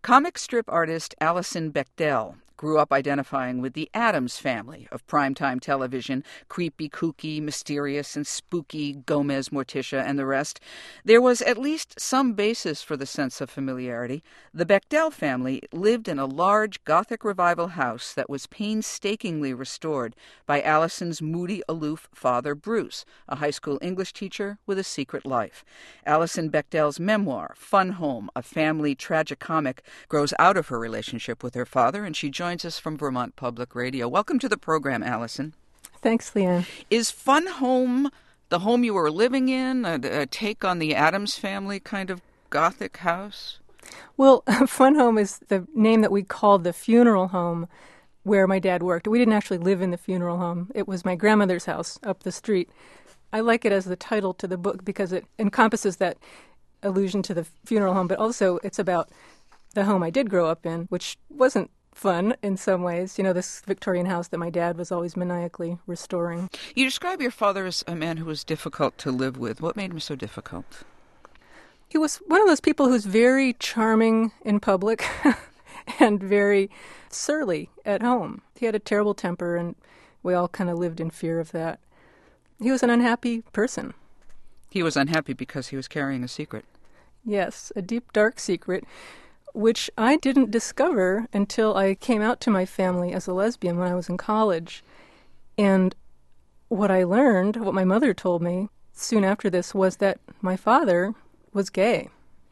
Comic strip artist Alison Bechdel grew up identifying with the Addams Family of primetime television, creepy, kooky, mysterious, and spooky Gomez, Morticia, and the rest. There was at least some basis for the sense of familiarity. The Bechdel family lived in a large Gothic revival house that was painstakingly restored by Alison's moody, aloof father, Bruce, a high school English teacher with a secret life. Alison Bechdel's memoir, Fun Home, a family tragicomic, grows out of her relationship with her father, and she joins us from Vermont Public Radio. Welcome to the program, Alison. Thanks, Leanne. Is Fun Home the home you were living in, a take on the Addams Family kind of Gothic house? Well, Fun Home is the name that we called the funeral home where my dad worked. We didn't actually live in the funeral home. It was my grandmother's house up the street. I like it as the title to the book because it encompasses that allusion to the funeral home, but also it's about the home I did grow up in, which wasn't fun in some ways. You know, this Victorian house that my dad was always maniacally restoring. You describe your father as a man who was difficult to live with. What made him so difficult? He was one of those people who's very charming in public and very surly at home. He had a terrible temper, and we all kind of lived in fear of that. He was an unhappy person. He was unhappy because he was carrying a secret. Yes, a deep, dark secret, which I didn't discover until I came out to my family as a lesbian when I was in college. And what I learned, what my mother told me soon after this, was that my father was gay.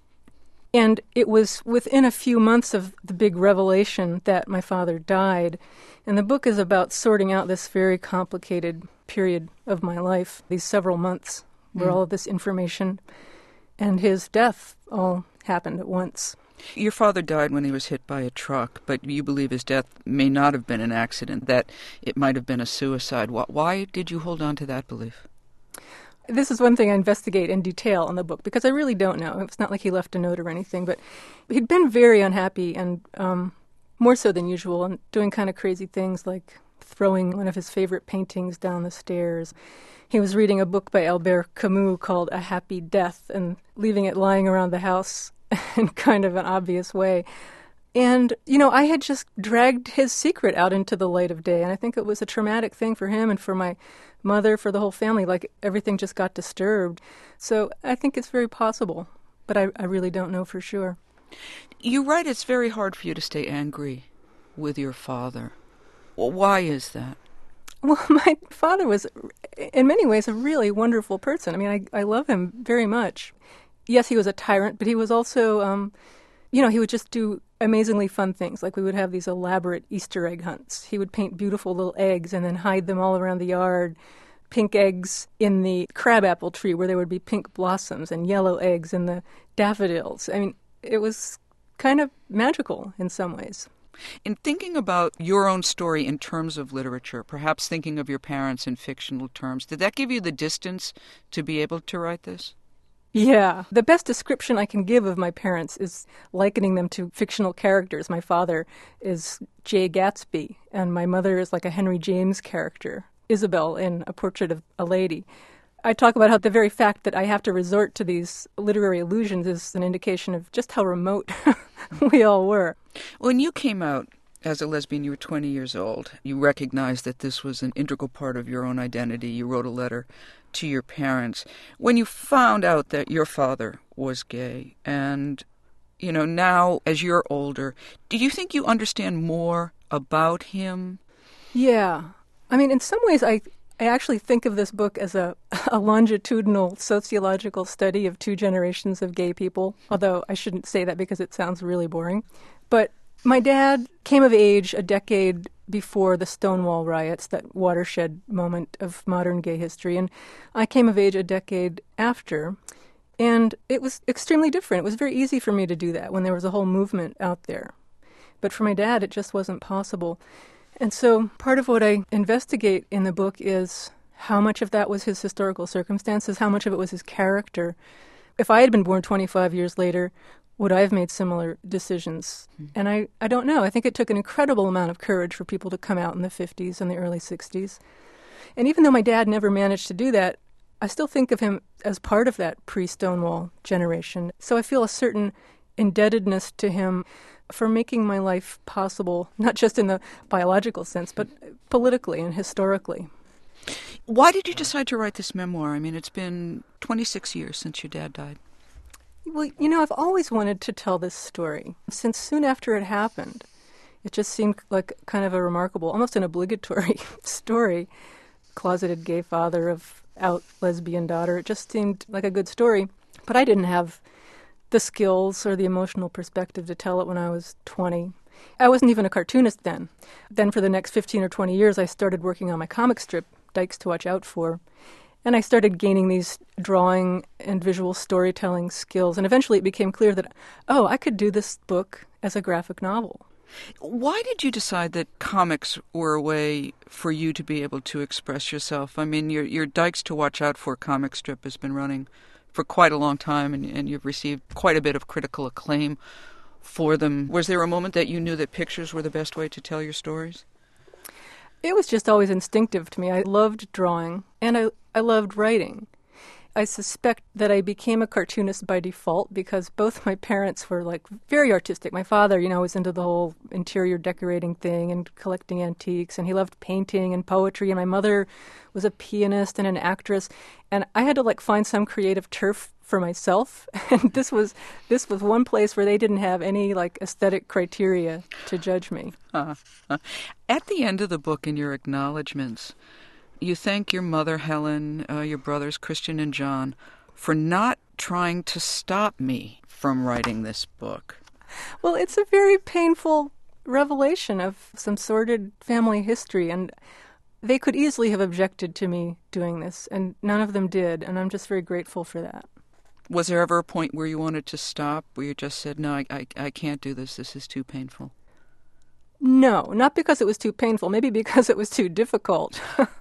And it was within a few months of the big revelation that my father died. And the book is about sorting out this very complicated period of my life, these several months where all of this information and his death all happened at once. Your father died when he was hit by a truck, but you believe his death may not have been an accident, that it might have been a suicide. Why did you hold on to that belief? This is one thing I investigate in detail in the book, because I really don't know. It's not like he left a note or anything, but he'd been very unhappy and more so than usual, and doing kind of crazy things like throwing one of his favorite paintings down the stairs. He was reading a book by Albert Camus called A Happy Death and leaving it lying around the house in kind of an obvious way. And, you know, I had just dragged his secret out into the light of day, and I think it was a traumatic thing for him and for my mother, for the whole family. Like, everything just got disturbed. So I think it's very possible, but I really don't know for sure. You write it's very hard for you to stay angry with your father. Well, why is that? Well, my father was, in many ways, a really wonderful person. I mean, I love him very much. Yes, he was a tyrant, but he was also, he would just do amazingly fun things. Like, we would have these elaborate Easter egg hunts. He would paint beautiful little eggs and then hide them all around the yard. Pink eggs in the crabapple tree where there would be pink blossoms, and yellow eggs in the daffodils. I mean, it was kind of magical in some ways. In thinking about your own story in terms of literature, perhaps thinking of your parents in fictional terms, did that give you the distance to be able to write this? Yeah. The best description I can give of my parents is likening them to fictional characters. My father is Jay Gatsby, and my mother is like a Henry James character, Isabel in A Portrait of a Lady. I talk about how the very fact that I have to resort to these literary allusions is an indication of just how remote we all were. When you came out as a lesbian, you were 20 years old. You recognized that this was an integral part of your own identity. You wrote a letter to your parents. When you found out that your father was gay, and, you know, now as you're older, do you think you understand more about him? Yeah. I mean, in some ways, I actually think of this book as a longitudinal sociological study of two generations of gay people, although I shouldn't say that because it sounds really boring. But my dad came of age a decade before the Stonewall riots, that watershed moment of modern gay history, and I came of age a decade after. And it was extremely different. It was very easy for me to do that when there was a whole movement out there. But for my dad, it just wasn't possible. And so part of what I investigate in the book is how much of that was his historical circumstances, how much of it was his character. If I had been born 25 years later, would I have made similar decisions? And I don't know. I think it took an incredible amount of courage for people to come out in the 50s and the early 60s. And even though my dad never managed to do that, I still think of him as part of that pre-Stonewall generation. So I feel a certain indebtedness to him. for making my life possible, not just in the biological sense, but politically and historically. Why did you decide to write this memoir? I mean, it's been 26 years since your dad died. Well, I've always wanted to tell this story. Since soon after it happened, it just seemed like kind of a remarkable, almost an obligatory story. Closeted gay father of out lesbian daughter. It just seemed like a good story. But I didn't have the skills or the emotional perspective to tell it when I was 20. I wasn't even a cartoonist then. Then for the next 15 or 20 years, I started working on my comic strip, Dykes to Watch Out For. And I started gaining these drawing and visual storytelling skills. And eventually it became clear that, I could do this book as a graphic novel. Why did you decide that comics were a way for you to be able to express yourself? I mean, your Dykes to Watch Out For comic strip has been running for quite a long time, and you've received quite a bit of critical acclaim for them. Was there a moment that you knew that pictures were the best way to tell your stories? It was just always instinctive to me. I loved drawing, and I loved writing. I suspect that I became a cartoonist by default because both my parents were very artistic. My father, was into the whole interior decorating thing and collecting antiques, and he loved painting and poetry. And my mother was a pianist and an actress, and I had to find some creative turf for myself. And this was one place where they didn't have any aesthetic criteria to judge me. At the end of the book, in your acknowledgments, you thank your mother, Helen, your brothers, Christian and John, for not trying to stop me from writing this book. Well, it's a very painful revelation of some sordid family history, and they could easily have objected to me doing this, and none of them did, and I'm just very grateful for that. Was there ever a point where you wanted to stop, where you just said, no, I can't do this is too painful? No, not because it was too painful, maybe because it was too difficult.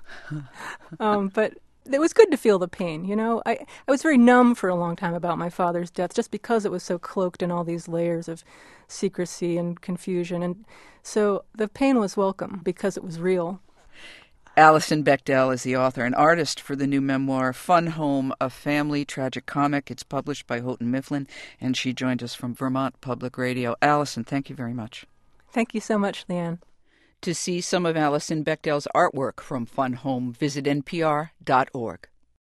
But it was good to feel the pain, I was very numb for a long time about my father's death, just because it was so cloaked in all these layers of secrecy and confusion. And so the pain was welcome because it was real. Alison Bechdel is the author and artist for the new memoir, Fun Home, a family tragic comic. It's published by Houghton Mifflin, and she joined us from Vermont Public Radio. Alison, thank you very much. Thank you so much, Leanne. To see some of Alison Bechdel's artwork from Fun Home, visit npr.org.